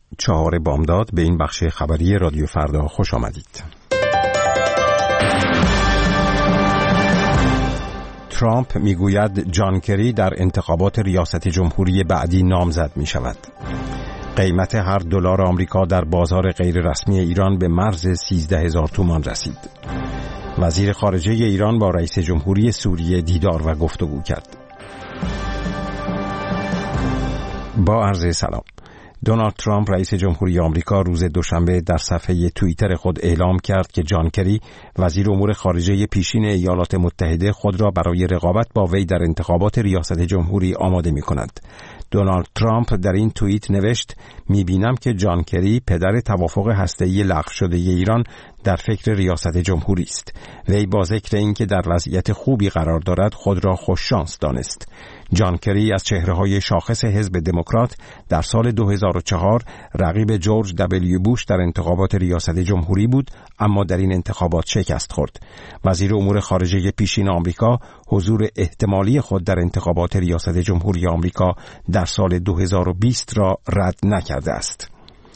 4 بامداد به این بخش خبری رادیو فردا خوش آمدید. ترامپ میگوید جان کری در انتخابات ریاست جمهوری بعدی نامزد می شود. قیمت هر دلار آمریکا در بازار غیر رسمی ایران به مرز 13,000 تومان رسید. وزیر خارجه ایران با رئیس جمهوری سوریه دیدار و گفتگو کرد. با عرض سلام. دونالد ترامپ رئیس جمهوری آمریکا روز دوشنبه در صفحه توییتر خود اعلام کرد که جان کری وزیر امور خارجه پیشین ایالات متحده خود را برای رقابت با وی در انتخابات ریاست جمهوری آماده می کند. دونالد ترامپ در این توییت نوشت می‌بینم که جان کری پدر توافق هسته‌ای لغو شده ایران در فکر ریاست جمهوری است. وی با ذکر اینکه در وضعیت خوبی قرار دارد خود را خوششانس دانست. جان کری از چهره‌های شاخص حزب دموکرات در سال 2004 رقیب جورج دبلیو بوش در انتخابات ریاست جمهوری بود، اما در این انتخابات شکست خورد. وزیر امور خارجه پیشین آمریکا حضور احتمالی خود در انتخابات ریاست جمهوری آمریکا در سال 2020 را رد نکرده است.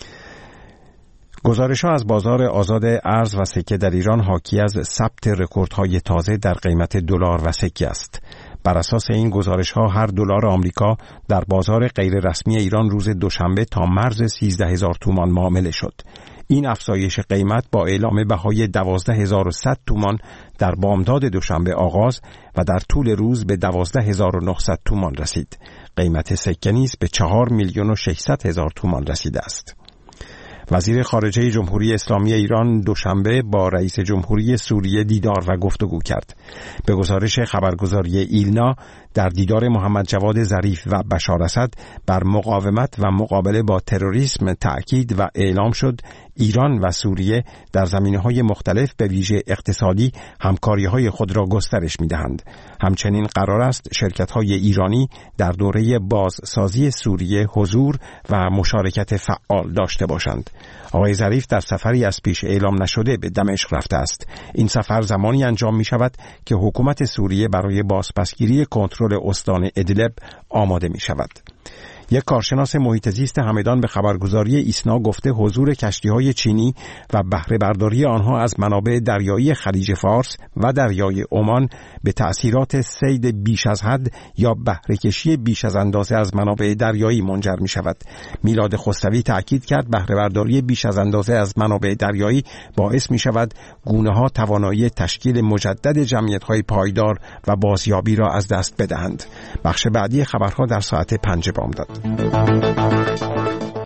گزارش‌ها از بازار آزاد ارز و سکه در ایران حاکی از ثبت رکوردهای تازه در قیمت دلار و سکه است. بر اساس این گزارش‌ها هر دلار آمریکا در بازار غیر رسمی ایران روز دوشنبه تا مرز 13,000 تومان معامله شد. این افزایش قیمت با اعلام بهای 12,100 تومان در بامداد دوشنبه آغاز و در طول روز به 12,900 تومان رسید. قیمت سکه نیز به 4,600,000 تومان رسیده است. وزیر خارجه جمهوری اسلامی ایران دوشنبه با رئیس جمهوری سوریه دیدار و گفتگو کرد. به گزارش خبرگزاری ایلنا در دیدار محمد جواد ظریف و بشار اسد بر مقاومت و مقابله با تروریسم تأکید و اعلام شد ایران و سوریه در زمینه‌های مختلف به ویژه اقتصادی همکاری‌های خود را گسترش می‌دهند. همچنین قرار است شرکت‌های ایرانی در دوره بازسازی سوریه حضور و مشارکت فعال داشته باشند. آقای ظریف در سفری از پیش اعلام نشده به دمشق رفته است. این سفر زمانی انجام می‌شود که حکومت سوریه برای بازپسگیری کنترل استان ادلب آماده می‌شود. یک کارشناس محیط زیست همدان به خبرگزاری ایسنا گفته حضور کشتی‌های چینی و بهره برداری آنها از منابع دریایی خلیج فارس و دریای عمان به تأثیرات صید بیش از حد یا بهره کشی بیش از اندازه از منابع دریایی منجر می‌شود. میلاد خسروی تأکید کرد بهره برداری بیش از اندازه از منابع دریایی باعث می‌شود گونه‌ها توانایی تشکیل مجدد جمعیت‌های پایدار و بازیابی را از دست بدهند. بخش بعدی خبرها در ساعت 5 بامداد.